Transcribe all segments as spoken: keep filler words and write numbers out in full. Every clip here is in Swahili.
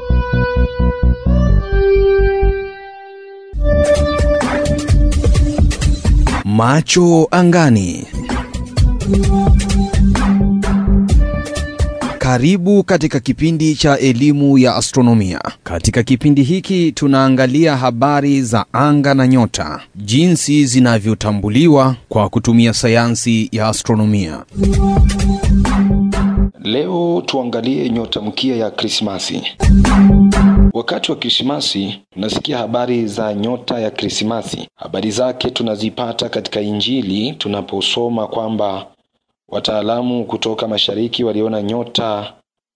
Macho angani. Karibu katika kipindi cha elimu ya astronomia. Katika kipindi hiki tunaangalia habari za anga na nyota, jinsi zinavyotambuliwa kwa kutumia sayansi ya astronomia. Leo tuangalie nyota mkia ya Krismasi. Wakati wa Krismasi tunasikia habari za nyota ya Krismasi. Habari zake tunazipata katika Injili tunaposoma kwamba wataalamu kutoka mashariki waliona nyota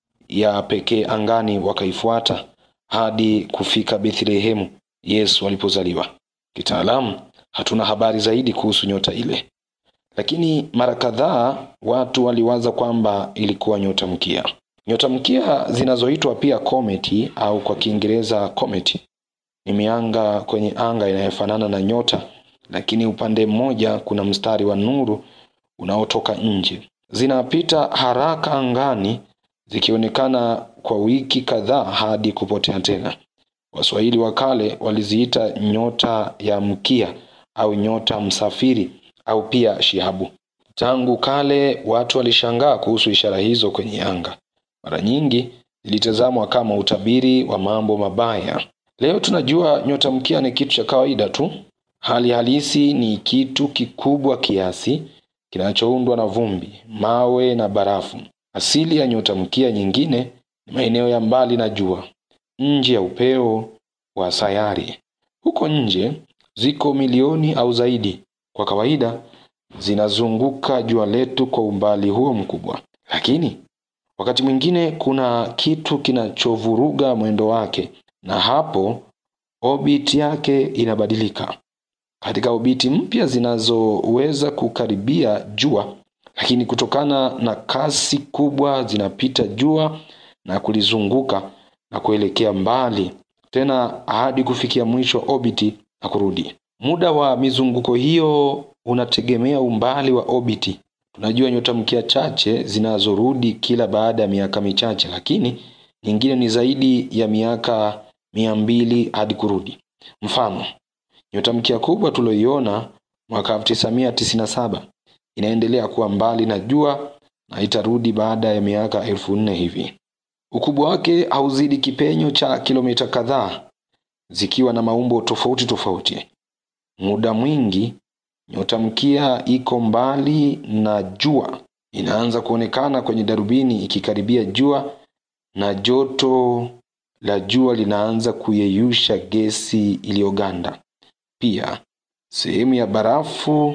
ya pekee angani, wakaifuata hadi kufika Bethlehemu Yesu alipozaliwa. Kitaalamu hatuna habari zaidi kuhusu nyota ile, lakini mara kadhaa watu waliwaza kwamba ilikuwa nyota mkia. Nyota mkia zinazoitwa pia kometi au kwa Kiingereza comet ni mianga kwenye anga inayofanana na nyota, lakini upande mmoja kuna mstari wa nuru unaotoka nje. Zinapita haraka angani zikionekana kwa wiki kadhaa hadi kupotea tena. Waswahili wa kale waliziita nyota ya mkia au nyota msafiri au pia shihabu. Tangu kale watu walishangaa kuhusu ishara hizo kwenye anga. Mara nyingi zilitazamwa kama utabiri wa mambo mabaya. Leo tunajua nyota mkia ni kitu cha kawaida tu. Hali halisi ni kitu kikubwa kiasi kinachoundwa na vumbi, mawe na barafu. Asili ya nyota mkia nyingine ni maeneo ya mbali na jua, nje ya upeo wa sayari. Huko nje ziko milioni au zaidi. Kwa kawaida zinazunguka jua letu kwa umbali huo mkubwa. Lakini wakati mwingine kuna kitu kinachovuruga mwendo wake, na hapo orbit yake inabadilika. Katika obiti mpya zinazoweza kukaribia jua, lakini kutokana na kasi kubwa zinapita jua na kulizunguka na kuelekea mbali tena hadi kufikia mwisho wa obiti na kurudi. Muda wa mizunguko hiyo unategemea umbali wa obiti. Tunajua nyota mkia chache zinazorudi kila baada ya miaka michache, lakini nyingine ni zaidi ya miaka mia mbili hadi kurudi. Mfano, nyota mkia kubwa tuloiona mwaka elfu tisa mia tisini na saba inaendelea kuwa mbali na jua na itarudi baada ya miaka elfu nne hivi. Ukubwa wake hauzidi kipenyo cha kilomita kadhaa, zikiwa na maumbo tofauti tofauti. Muda mwingi nyota mkia iko mbali na jua inaanza kuonekana kwenye darubini ikikaribia jua, na joto la jua linaanza kuyeyusha gesi iliyoganda. Pia sehemu ya barafu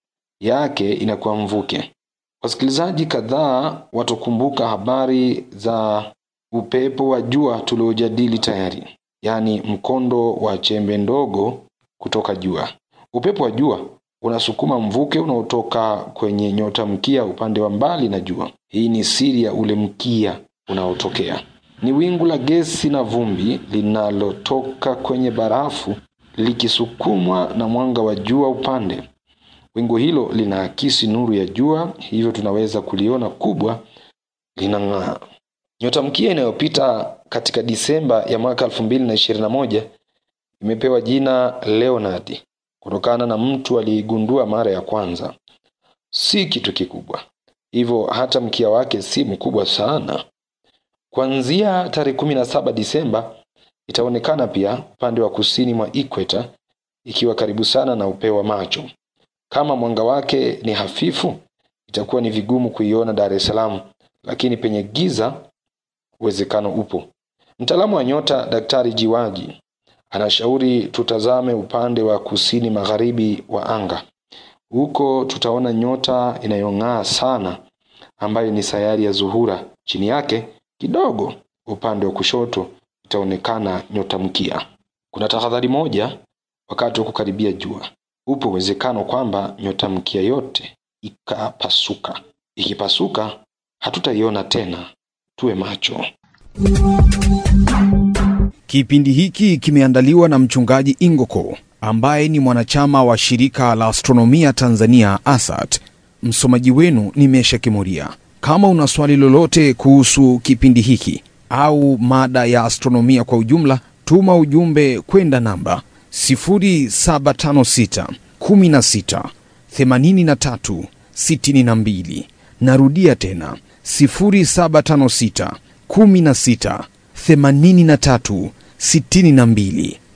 yake inakuwa mvuke. Wasikilizaji kadhaa watakumbuka habari za upepo wa jua tuliojadili tayari, yani mkondo wa chembe ndogo kutoka jua. Upepo wa jua unasukuma mvuke unaotoka kwenye nyota mkia upande wa mbali na jua. Hii ni siri ya ule mkia unaotokea. Ni wingu la gesi na vumbi linalotoka kwenye barafu likisukumwa na mwanga wa jua upande. Wingu hilo linaakisi nuru ya jua, hivyo tunaweza kuliona kubwa linang'aa. Nyota mkia inayopita katika Disemba ya mwaka elfu mbili na ishirini na moja imepewa jina Leonard kutokana na mtu aliigundua mara ya kwanza. Si kitu kikubwa, hivyo hata mkia wake si mkubwa sana. Kuanzia tarehe kumi na saba Disemba itaonekana pia upande wa kusini mwa equator, ikiwa karibu sana na upeo wa macho. Kama mwanga wake ni hafifu, itakuwa ni vigumu kuiona Dar es Salaam, lakini penye giza uwezekano upo. Mtaalamu wa nyota Daktari Jiwaji anashauri tutazame upande wa kusini magharibi wa anga. Huko tutaona nyota inayong'aa sana ambayo ni sayari ya Zuhura. Chini yake kidogo upande wa kushoto itaonekana nyota mkia. Kuna tahadhari moja wakati wa kukaribia jua. Upo uwezekano kwamba nyota mkia yote ikapasuka. Ikipasuka hatutaiona tena. Tuwe macho. Kipindi hiki kimeandaliwa na mchungaji Ingoko ambaye ni mwanachama wa shirika la astronomia Tanzania A S A T. Msomaji wenu ni Mesha Kimuria. Kama una swali lolote kuhusu kipindi hiki, au mada ya astronomia kwa ujumla, tuma ujumbe kwenda namba sifuri saba tano sita kumi na sita themanini na tatu sitini na mbili. Narudia tena sifuri saba tano sita kumi na sita themanini na tatu sitini na mbili.